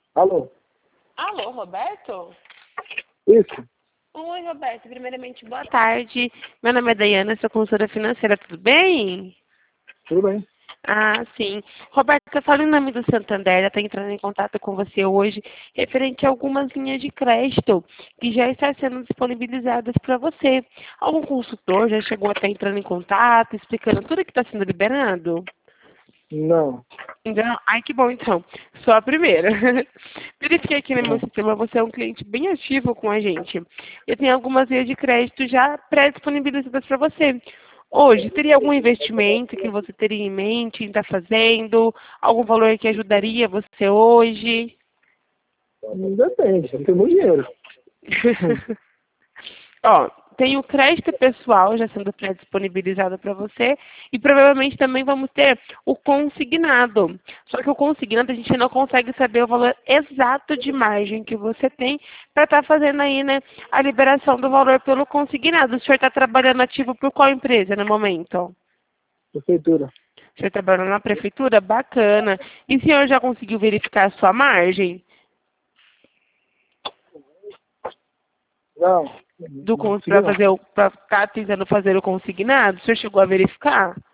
Alô? Alô, Roberto? Isso? Oi, Roberto. Primeiramente, boa tarde. Meu nome é Daiana, sou consultora financeira, tudo bem? Tudo bem? Ah, sim. Roberto, eu falo em nome do Santander, está entrando em contato com você hoje, referente a algumas linhas de crédito que já estão sendo disponibilizadas para você. Algum consultor já chegou a estar entrando em contato, explicando tudo que está sendo liberado? Não. Não? Ai, que bom, então. Só a primeira. Verifiquei aqui no meu Não. sistema, você é um cliente bem ativo com a gente. Eu tenho algumas linhas de crédito já pré-disponibilizadas para você. Hoje, teria algum investimento que você teria em mente em estar fazendo? Algum valor que ajudaria você hoje? Depende, eu tenho muito dinheiro. Ó, tem o crédito pessoal já sendo pré-disponibilizado para você e provavelmente também vamos ter o consignado. Só que o consignado a gente não consegue saber o valor exato de margem que você tem para estar fazendo aí, né, a liberação do valor pelo consignado. O senhor está trabalhando ativo por qual empresa no momento? Prefeitura. O senhor está trabalhando na prefeitura? Bacana. E o senhor já conseguiu verificar a sua margem Não. do Não consegui para não. fazer para estar tentando fazer o consignado? O senhor chegou a verificar?